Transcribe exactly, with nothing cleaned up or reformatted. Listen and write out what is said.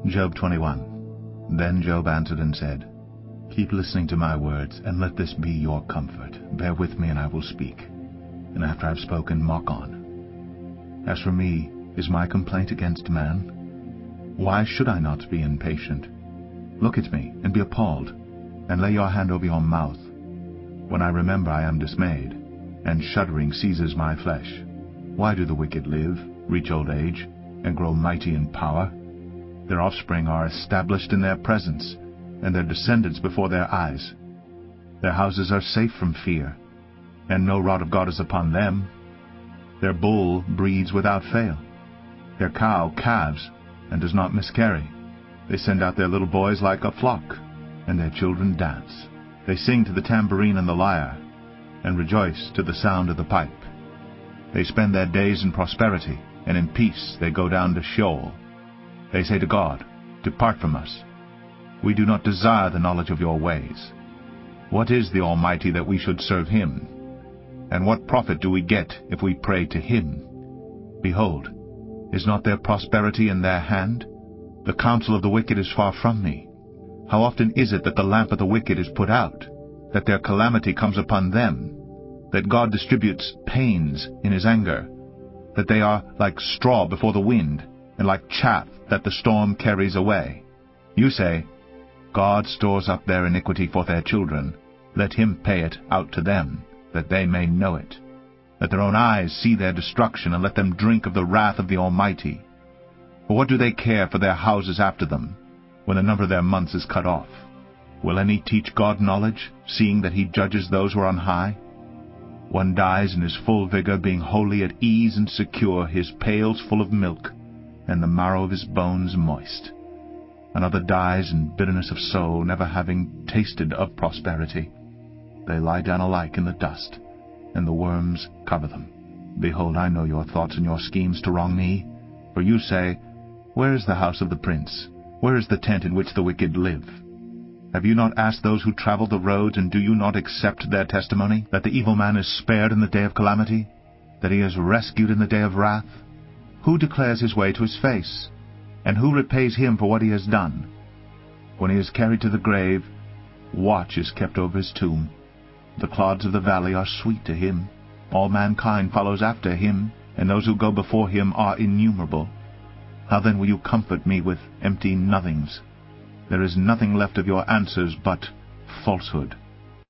Job twenty-one. Then Job answered and said, Keep listening to my words, and let this be your comfort. Bear with me, and I will speak. And after I have spoken, mock on. As for me, is my complaint against man? Why should I not be impatient? Look at me, and be appalled, and lay your hand over your mouth. When I remember, I am dismayed, and shuddering seizes my flesh. Why do the wicked live, reach old age, and grow mighty in power? Their offspring are established in their presence, and their descendants before their eyes. Their houses are safe from fear, and no rod of God is upon them. Their bull breeds without fail. Their cow calves, and does not miscarry. They send out their little boys like a flock, and their children dance. They sing to the tambourine and the lyre, and rejoice to the sound of the pipe. They spend their days in prosperity, and in peace they go down to Sheol. They say to God, Depart from us. We do not desire the knowledge of your ways. What is the Almighty that we should serve him? And what profit do we get if we pray to him? Behold, is not their prosperity in their hand? The counsel of the wicked is far from me. How often is it that the lamp of the wicked is put out, that their calamity comes upon them, that God distributes pains in his anger, that they are like straw before the wind, and like chaff that the storm carries away? You say, God stores up their iniquity for their children. Let him pay it out to them, that they may know it. Let their own eyes see their destruction, and let them drink of the wrath of the Almighty. For what do they care for their houses after them, when the number of their months is cut off? Will any teach God knowledge, seeing that he judges those who are on high? One dies in his full vigor, being wholly at ease and secure, his pails full of milk, and the marrow of his bones moist. Another dies in bitterness of soul, never having tasted of prosperity. They lie down alike in the dust, and the worms cover them. Behold, I know your thoughts and your schemes to wrong me. For you say, Where is the house of the prince? Where is the tent in which the wicked live? Have you not asked those who travel the roads, and do you not accept their testimony, that the evil man is spared in the day of calamity, that he is rescued in the day of wrath? Who declares his way to his face? And who repays him for what he has done? When he is carried to the grave, watch is kept over his tomb. The clods of the valley are sweet to him. All mankind follows after him, and those who go before him are innumerable. How then will you comfort me with empty nothings? There is nothing left of your answers but falsehood.